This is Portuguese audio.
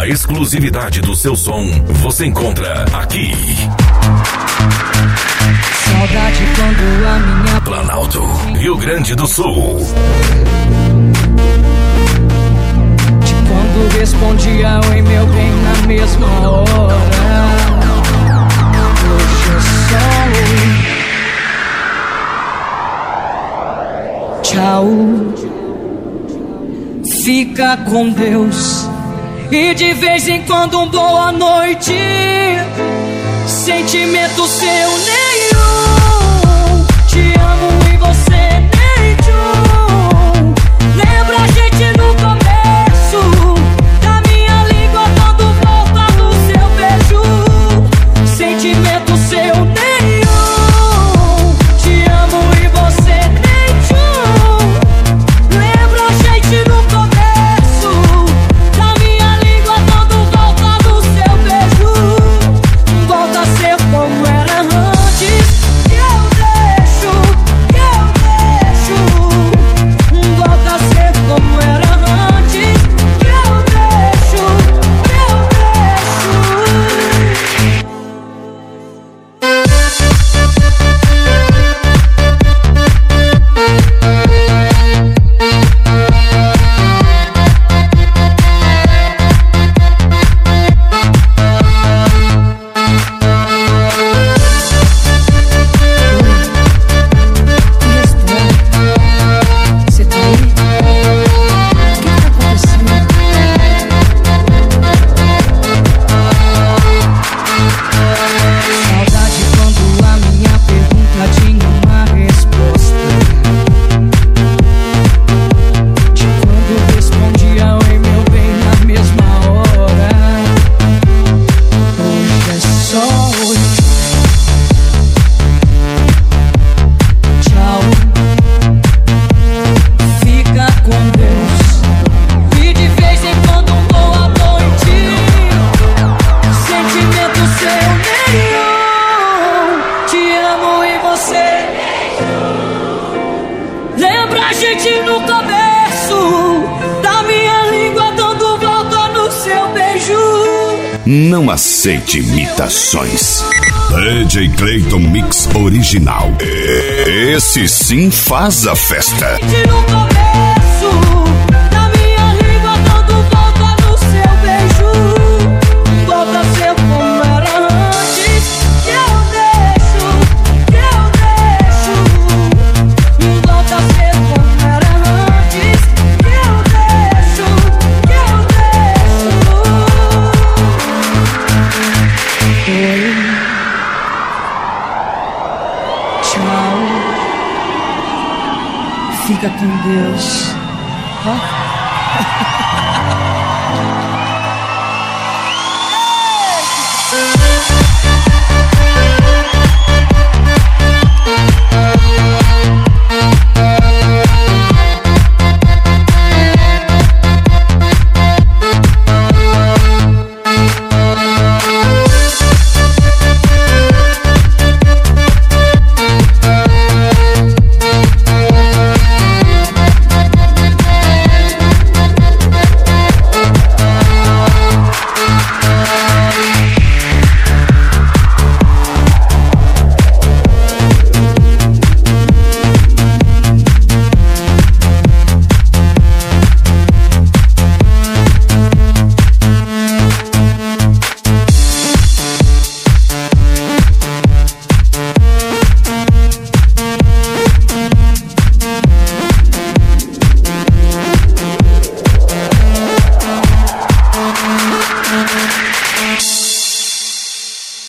A exclusividade do seu som você encontra aqui. Saudade quando a minha Planalto, Rio Grande do Sul. De quando respondia oi meu bem na mesma hora. Hoje é só tchau. Fica com Deus. E de vez em quando um boa noite. Sentimento seu nenhum. Te amo e você nem tchum. Lembra a gente no começo. Da minha língua dando volta no seu beijo. Sentimento seu nenhum. Te amo e você nem tchum. Lembra a gente no começo. Da minha língua dando volta no seu beijo. Volta a ser como era antes. Que eu deixo. Volta a ser como era antes. Que eu deixo. Você tá aí? O que tá acontecendo? Saudade quando a minha pergunta tinha uma resposta. De quando respondia oi meu bem na mesma hora. Hoje é só oi. Tchau. Fica com Deus. E de vez em quando boa noite. Sentimento seu nenhum. Te amo e você. Lembra a gente no começo. Da minha língua dando volta no seu beijo. Não aceite imitações. DJ Clayton Mix Original. Esse sim faz a festa. Gente no começo. Da minha língua dando volta no seu beijo. Volta a ser como era antes. Que eu deixo. Volta a ser como era antes. Que eu deixo. Oi. Tchau. Fica com Deus. Ó.